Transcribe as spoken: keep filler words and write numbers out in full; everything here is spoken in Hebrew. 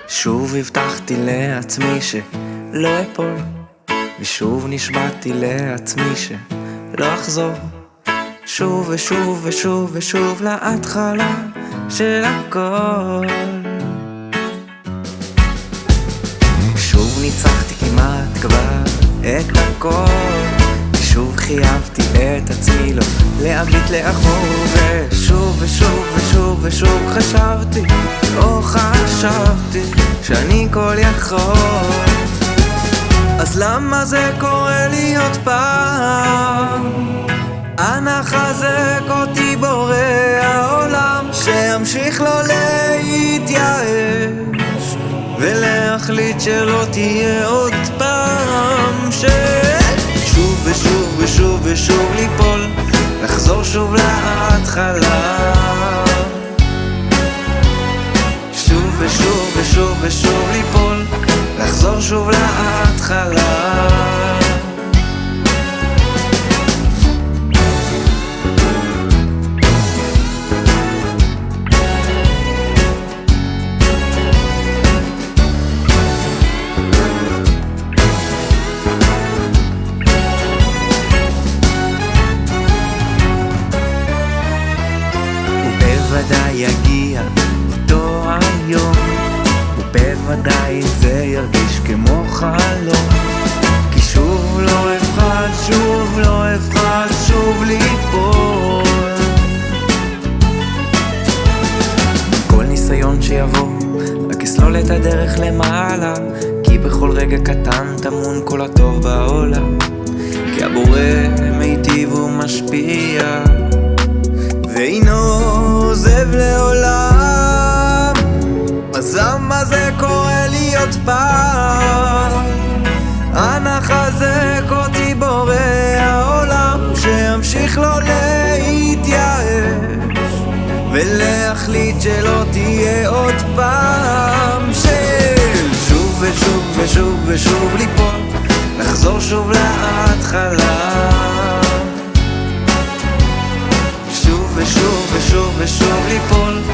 שוב הבטחתי לעצמי שלא אפול, ושוב נשבעתי לעצמי שלא אחזור, שוב ושוב ושוב ושוב להתחלה של הכל. שוב ניצחתי כמעט כבר את הכל, ושוב חייבתי את עצמי לא להביט לאחור, ושוב ושוב ושוב ושוב חשבתי, או חשבתי שאני כל יכול. אז למה זה קורה לי עוד פעם? אנא חזק אותי בורא העולם, שאמשיך לא להתייאש ולהחליט שלא תהיה עוד פעם, ששוב ושוב ושוב ושוב ליפול, לחזור שוב להתחלה, שוב ושוב ושוב ושוב ליפול, לחזור שוב להתחלה. בוודאי יגיע אותו היום, ובוודאי זה ירגיש כמו חלום, כי שוב לא אפחד, שוב לא אפחד, שוב ליפול. כל ניסיון שיבוא רק יסלול את הדרך למעלה, כי בכל רגע קטן טמון כל הטוב בעולם, כי הבורא מיטיב ומשפיע ואינו עוזב לעולם. אז למה זה קורה לי עוד פעם? אנא חזק אותי בורא העולם, שאמשיך לא להתייאש ולהחליט שלא תהיה עוד פעם, של שוב ושוב ושוב ושוב ליפול, לחזור שוב להתחלה, ושוב ושוב ושוב ליפול,